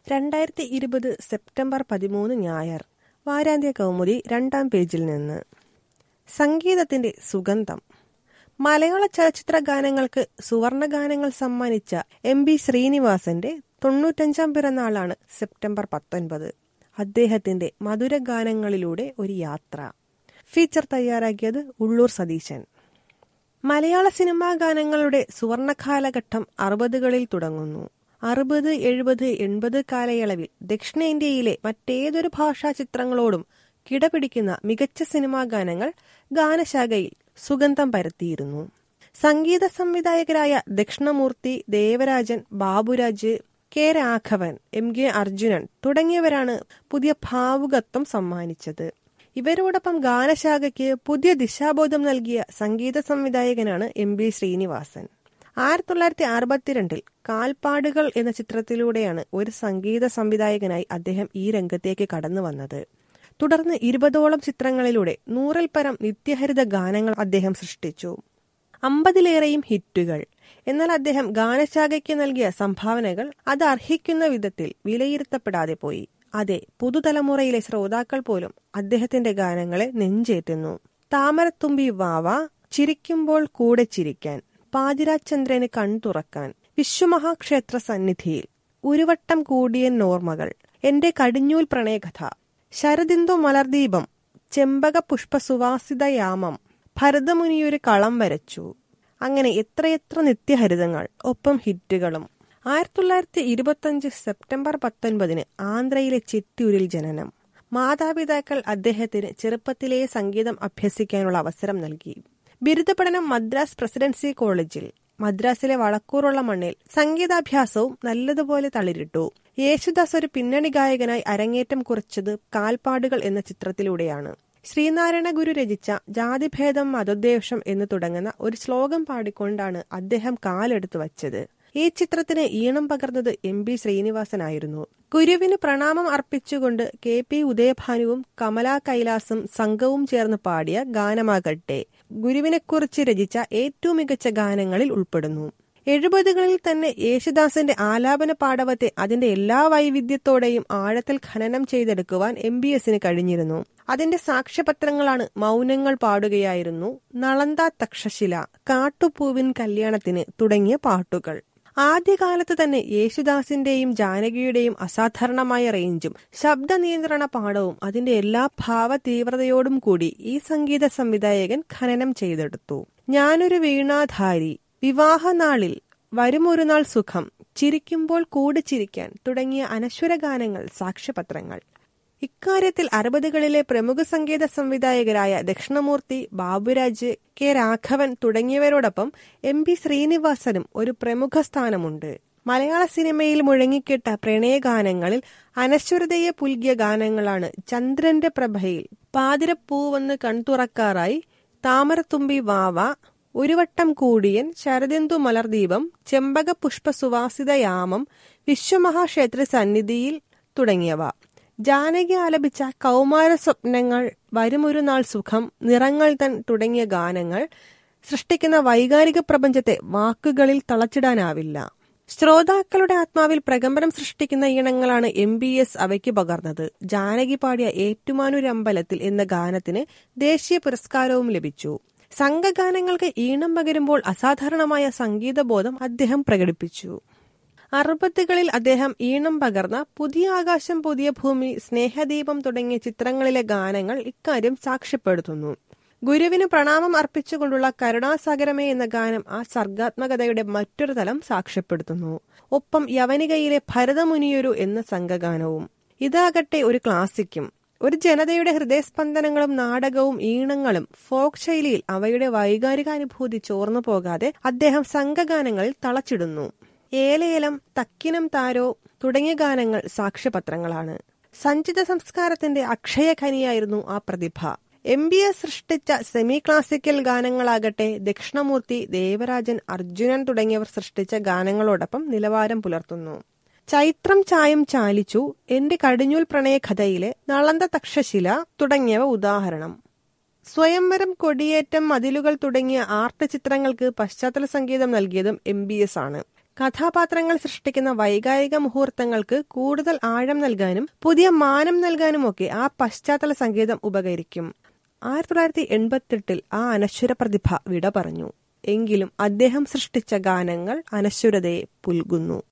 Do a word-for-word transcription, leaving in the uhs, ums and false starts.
രണ്ടായിരത്തി ഇരുപത് സെപ്റ്റംബർ പതിമൂന്ന് ഞായർ. വാരാന്ത്യ കൗമുദി രണ്ടാം പേജിൽ നിന്ന്. സംഗീതത്തിന്റെ സുഗന്ധം. മലയാള ചലച്ചിത്ര ഗാനങ്ങൾക്ക് സുവർണഗാനങ്ങൾ സമ്മാനിച്ച എം ബി ശ്രീനിവാസന്റെ തൊണ്ണൂറ്റഞ്ചാം പിറന്നാളാണ് സെപ്റ്റംബർ പത്തൊൻപത്. അദ്ദേഹത്തിന്റെ മധുരഗാനങ്ങളിലൂടെ ഒരു യാത്ര. ഫീച്ചർ തയ്യാറാക്കിയത് ഉള്ളൂർ സതീശൻ. മലയാള സിനിമാ ഗാനങ്ങളുടെ സുവർണകാലഘട്ടം അറുപതുകളിൽ തുടങ്ങുന്നു. അറുപത് എഴുപത് എൺപത് കാലയളവിൽ ദക്ഷിണേന്ത്യയിലെ മറ്റേതൊരു ഭാഷാ ചിത്രങ്ങളോടും കിടപിടിക്കുന്ന മികച്ച സിനിമാ ഗാനങ്ങൾ ഗാനശാഖയിൽ സുഗന്ധം പരത്തിയിരുന്നു. സംഗീത സംവിധായകരായ Dakshinamoorthy, Devarajan, Baburaj, K Raghavan, M K Arjunan തുടങ്ങിയവരാണ് പുതിയ ഭാവുകത്വം സമ്മാനിച്ചത്. ഇവരോടൊപ്പം ഗാനശാഖയ്ക്ക് പുതിയ ദിശാബോധം നൽകിയ സംഗീത സംവിധായകനാണ് എം ബി ശ്രീനിവാസൻ. ആയിരത്തി തൊള്ളായിരത്തി അറുപത്തിരണ്ടിൽ കാൽപ്പാടുകൾ എന്ന ചിത്രത്തിലൂടെയാണ് ഒരു സംഗീത സംവിധായകനായി അദ്ദേഹം ഈ രംഗത്തേക്ക് കടന്നു വന്നത്. തുടർന്ന് ഇരുപതോളം ചിത്രങ്ങളിലൂടെ നൂറിൽ പരം നിത്യഹരിത ഗാനങ്ങൾ അദ്ദേഹം സൃഷ്ടിച്ചു. അമ്പതിലേറെയും ഹിറ്റുകൾ. എന്നാൽ അദ്ദേഹം ഗാനശാഖയ്ക്ക് നൽകിയ സംഭാവനകൾ അത് അർഹിക്കുന്ന വിധത്തിൽ വിലയിരുത്തപ്പെടാതെ പോയി. അതെ, പുതുതലമുറയിലെ ശ്രോതാക്കൾ പോലും അദ്ദേഹത്തിന്റെ ഗാനങ്ങളെ നെഞ്ചേറ്റുന്നു. താമരത്തുമ്പി വാവ, ചിരിക്കുമ്പോൾ കൂടെ ചിരിക്കാൻ, പാതിരാചന്ദ്രന് കൺതുറക്കാൻ, വിശ്വമഹാക്ഷേത്ര സന്നിധിയിൽ, ഉരുവട്ടം കൂടിയ നോർമകൾ, എന്റെ കടിഞ്ഞൂൽ പ്രണയകഥ, ശരദിന്ദു മലർദീപം, ചെമ്പക പുഷ്പസുവാസിതയാമം, ഭരതമുനിയൊരു കളം വരച്ചു. അങ്ങനെ എത്രയെത്ര നിത്യഹരിതങ്ങൾ, ഒപ്പം ഹിറ്റുകളും. ആയിരത്തി തൊള്ളായിരത്തി ഇരുപത്തിയഞ്ച് സെപ്റ്റംബർ പത്തൊൻപതിന് ആന്ധ്രയിലെ ചിറ്റൂരിൽ ജനനം. മാതാപിതാക്കൾ അദ്ദേഹത്തിന് ചെറുപ്പത്തിലേ സംഗീതം അഭ്യസിക്കാനുള്ള അവസരം നൽകി. ബിരുദ പഠനം മദ്രാസ് പ്രസിഡൻസി കോളേജിൽ. മദ്രാസിലെ വളക്കൂറുള്ള മണ്ണിൽ സംഗീതാഭ്യാസവും നല്ലതുപോലെ തളിരിട്ടു. യേശുദാസ് ഒരു പിന്നണി ഗായകനായി അരങ്ങേറ്റം കുറിച്ചത് കാൽപ്പാടുകൾ എന്ന ചിത്രത്തിലൂടെയാണ്. ശ്രീനാരായണ ഗുരു രചിച്ച ജാതിഭേദം മതോദ്ദേശം എന്ന് തുടങ്ങുന്ന ഒരു ശ്ലോകം പാടിക്കൊണ്ടാണ് അദ്ദേഹം കാലെടുത്തു വച്ചത്. ഈ ചിത്രത്തിന് ഈണം പകർന്നത് എം ബി ശ്രീനിവാസനായിരുന്നു. ഗുരുവിന് പ്രണാമം അർപ്പിച്ചുകൊണ്ട് കെ പി ഉദയഭാനുവും കമലാ കൈലാസും സംഘവും ചേർന്ന് പാടിയ ഗാനമാകട്ടെ ഗുരുവിനെക്കുറിച്ച് രചിച്ച ഏറ്റവും മികച്ച ഗാനങ്ങളിൽ ഉൾപ്പെടുന്നു. എഴുപതുകളിൽ തന്നെ യേശുദാസിന്റെ ആലാപന പാടവത്തെ അതിന്റെ എല്ലാ വൈവിധ്യത്തോടെയും ആഴത്തിൽ ഖനനം ചെയ്തെടുക്കുവാൻ എം ബി എസിന് കഴിഞ്ഞിരുന്നു. അതിന്റെ സാക്ഷ്യപത്രങ്ങളാണ് മൗനങ്ങൾ പാടുകയായിരുന്നു, നളന്ത തക്ഷശില, കാട്ടുപൂവിൻ കല്യാണത്തിന് തുടങ്ങിയ പാട്ടുകൾ. ആദ്യകാലത്ത് തന്നെ യേശുദാസിന്റെയും ജാനകിയുടെയും അസാധാരണമായ റേഞ്ചും ശബ്ദ നിയന്ത്രണ പാഠവും അതിന്റെ എല്ലാ ഭാവ തീവ്രതയോടും കൂടി ഈ സംഗീത സംവിധായകൻ ഖനനം ചെയ്തെടുത്തു. ഞാനൊരു വീണാധാരി, വിവാഹനാളിൽ, വരുമൊരു നാൾ സുഖം, ചിരിക്കുമ്പോൾ കൂടെ ചിരിക്കാൻ തുടങ്ങിയ അനശ്വര ഗാനങ്ങൾ സാക്ഷ്യപത്രങ്ങൾ. ഇക്കാര്യത്തിൽ അറുപതുകളിലെ പ്രമുഖ സംഗീത സംവിധായകരായ ദക്ഷിണമൂർത്തി, ബാബുരാജ്, കെ രാഘവൻ തുടങ്ങിയവരോടൊപ്പം എം ബി ശ്രീനിവാസനും ഒരു പ്രമുഖ സ്ഥാനമുണ്ട്. മലയാള സിനിമയിൽ മുഴങ്ങിക്കെട്ട പ്രണയഗാനങ്ങളിൽ അനശ്വരതയെ പുൽകിയ ഗാനങ്ങളാണ് ചന്ദ്രന്റെ പ്രഭയിൽ, പാതിരപ്പൂവെന്ന് കൺതുറക്കാറായി, താമരത്തുമ്പി വാവ, ഒരുവട്ടം കൂടിയൻ, ശരദിന്ദു മലർദീപം, ചെമ്പക പുഷ്പസുവാസിതയാമം, വിശ്വമഹാക്ഷേത്ര സന്നിധിയിൽ തുടങ്ങിയവ. ജാനകി ആലപിച്ച കൗമാര സ്വപ്നങ്ങൾ, വരുമൊരു നാൾ സുഖം, നിറങ്ങൾ തൻ തുടങ്ങിയ ഗാനങ്ങൾ സൃഷ്ടിക്കുന്ന വൈകാരിക പ്രപഞ്ചത്തെ വാക്കുകളിൽ തളച്ചിടാനാവില്ല. ശ്രോതാക്കളുടെ ആത്മാവിൽ പ്രകമ്പനം സൃഷ്ടിക്കുന്ന ഈണങ്ങളാണ് എം ബി എസ് അവയ്ക്ക് പകർന്നത്. ജാനകി പാടിയ ഏറ്റുമാനൂരമ്പലത്തിൽ എന്ന ഗാനത്തിന് ദേശീയ പുരസ്കാരവും ലഭിച്ചു. സംഘഗാനങ്ങൾക്ക് ഈണം പകരുമ്പോൾ അസാധാരണമായ സംഗീതബോധം അദ്ദേഹം പ്രകടിപ്പിച്ചു. അറുപതുകളിൽ അദ്ദേഹം ഈണം പകർന്ന പുതിയ ആകാശം പുതിയ ഭൂമി, സ്നേഹദീപം തുടങ്ങിയ ചിത്രങ്ങളിലെ ഗാനങ്ങൾ ഇക്കാര്യം സാക്ഷ്യപ്പെടുത്തുന്നു. ഗുരുവിന് പ്രണാമം അർപ്പിച്ചുകൊണ്ടുള്ള കരുണാസാഗരമേ എന്ന ഗാനം ആ സർഗാത്മകതയുടെ മറ്റൊരു തലം സാക്ഷ്യപ്പെടുത്തുന്നു. ഒപ്പം യവനികയിലെ ഭരതമുനിയൊരു എന്ന സംഘഗാനവും. ഇതാകട്ടെ ഒരു ക്ലാസിക്കും. ഒരു ജനതയുടെ ഹൃദയസ്പന്ദനങ്ങളും നാടകവും ഈണങ്ങളും ഫോക്ക് ശൈലിയിൽ അവയുടെ വൈകാരികാനുഭൂതി ചോർന്നു പോകാതെ അദ്ദേഹം സംഘഗാനങ്ങളിൽ തളച്ചിടുന്നു. ഏലേലം, തക്കിനം താരോ തുടങ്ങിയ ഗാനങ്ങൾ സാക്ഷ്യപത്രങ്ങളാണ്. സഞ്ചിത സംസ്കാരത്തിന്റെ അക്ഷയഖനിയായിരുന്നു ആ പ്രതിഭ. എം ബി എസ് സൃഷ്ടിച്ച സെമി ക്ലാസിക്കൽ ഗാനങ്ങളാകട്ടെ ദക്ഷിണമൂർത്തി, ദേവരാജൻ, അർജുനൻ തുടങ്ങിയവർ സൃഷ്ടിച്ച ഗാനങ്ങളോടൊപ്പം നിലവാരം പുലർത്തുന്നു. ചൈത്രം ചായം ചാലിച്ചു, എന്റെ കടിഞ്ഞൂൽ പ്രണയകഥയിലെ നളന്ത തക്ഷശില തുടങ്ങിയവ ഉദാഹരണം. സ്വയംവരം, കൊടിയേറ്റം, മതിലുകൾ തുടങ്ങിയ ആർട്ട് ചിത്രങ്ങൾക്ക് പശ്ചാത്തല സംഗീതം നൽകിയതും എം ബി എസ് ആണ്. കഥാപാത്രങ്ങൾ സൃഷ്ടിക്കുന്ന വൈകാരിക മുഹൂർത്തങ്ങൾക്ക് കൂടുതൽ ആഴം നൽകാനും പുതിയ മാനം നൽകാനുമൊക്കെ ആ പശ്ചാത്തല സംഗീതം ഉപകരിക്കും. ആയിരത്തി തൊള്ളായിരത്തി എൺപത്തെട്ടിൽ ആ അനശ്വര പ്രതിഭ വിട പറഞ്ഞു. എങ്കിലും അദ്ദേഹം സൃഷ്ടിച്ച ഗാനങ്ങൾ അനശ്വരതയെ പുൽകുന്നു.